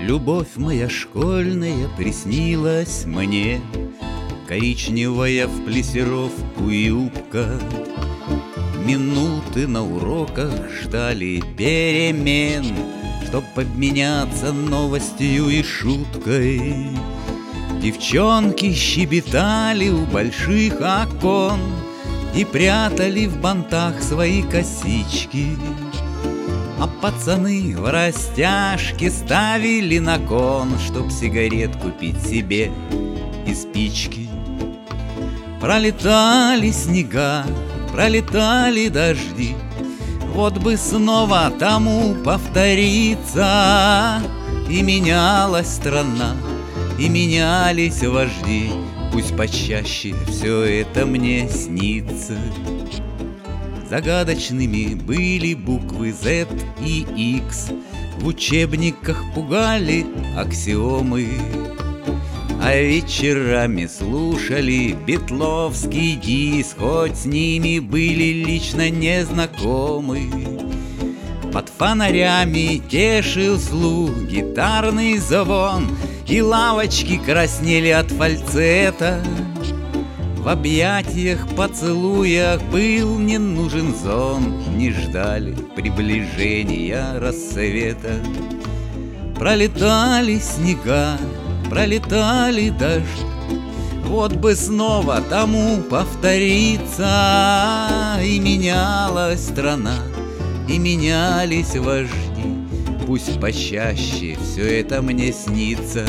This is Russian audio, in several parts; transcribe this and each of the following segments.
Любовь моя школьная приснилась мне, коричневая в плесировку юбка. Минуты на уроках ждали перемен, чтоб обменяться новостью и шуткой. Девчонки щебетали у больших окон и прятали в бантах свои косички, а пацаны в растяжке ставили на кон, чтоб сигарет купить себе и спички. Пролетали снега, пролетали дожди, вот бы снова тому повториться. И менялась страна, и менялись вожди, пусть почаще все это мне снится. Загадочными были буквы Z и X, в учебниках пугали аксиомы, а вечерами слушали битловский диск, хоть с ними были лично незнакомы. Под фонарями тешил слух гитарный звон, и лавочки краснели от фальцета. В объятиях, поцелуях был не нужен зонт, не ждали приближения рассвета. Пролетали снега, пролетали дождь, вот бы снова тому повториться. И менялась страна, и менялись вожди, пусть почаще все это мне снится.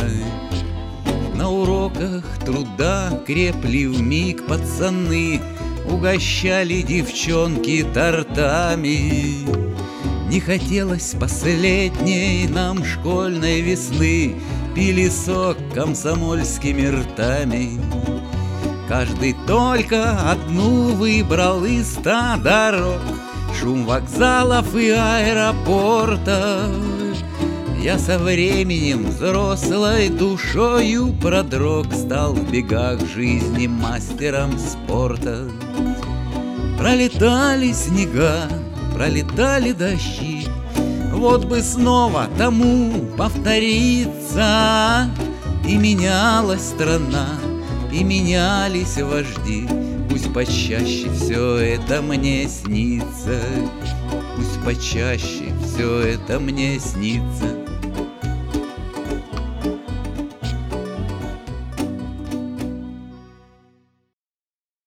На уроках труда крепли вмиг пацаны, угощали девчонки тортами. Не хотелось последней нам школьной весны, пили сок комсомольскими ртами. Каждый только одну выбрал из 100 дорог, шум вокзалов и аэропортов. Я со временем взрослой душою продрог, стал в бегах жизни мастером спорта. Пролетали снега, пролетали дожди, вот бы снова тому повториться. И менялась страна, и менялись вожди, пусть почаще все это мне снится. Пусть почаще все это мне снится.